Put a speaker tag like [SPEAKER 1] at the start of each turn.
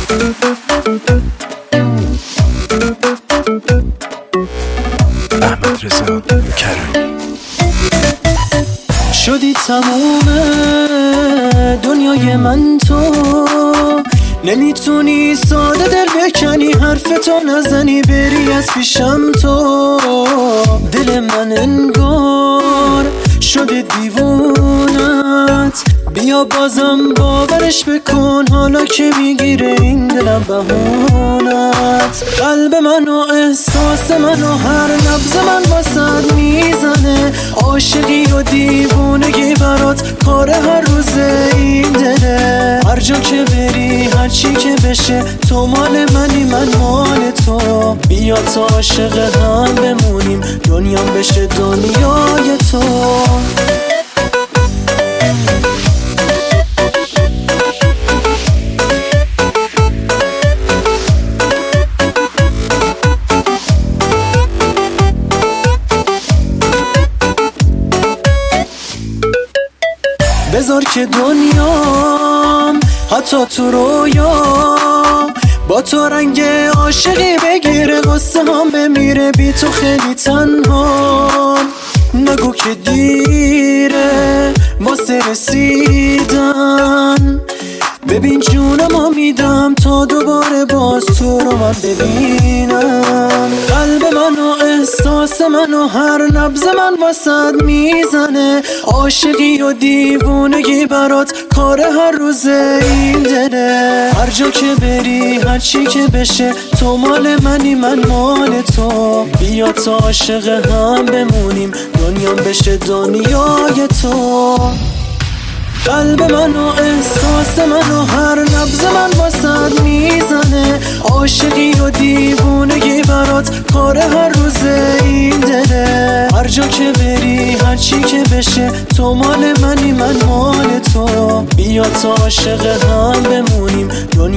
[SPEAKER 1] احمد رضا کرمی.
[SPEAKER 2] شدی تموم دنیای من تو، نمیتونی ساده دل بکنی، حرفتو نزنی بری از پیشم تو. دل من انگار شده دیوونت، بیا بازم باورش بکن، حالا که میگیره این دلم بهونت. قلب من و احساس من و هر نبض من واسد میزنه، عاشقی و دیوونگی برات کار هر روز این دله. هر جا که بری هر چی که بشه تو مال منی من مال تو، بیا تا عاشق هم بمونیم دنیام بشه دنیای تو. بذار که دنیام حتی تو رویا با تو رنگ عاشقی بگیره، قصه هم بمیره بی تو خیلی تنها. نگو که دیره واسه رسیدن، ببین جونم میدم تا دوباره باز تو رو من ببینم. قلب من و احساس من و هر نبض من واسد میزنه، عاشقی و دیوونگی برات کار هر روز این دله. هر جا که بری هر چی که بشه تو مال منی من مال تو، بیا تا عاشق هم بمونیم دنیام بشه دنیای تو. قلب من و احساس من و هر نبض من واسد میزنه، عاشقی و دیوونگی برات کار هر روز این دله. هر جا که بری هر چی که بشه تو مال منی من مال تو، بیا تا عاشق هم بمونیم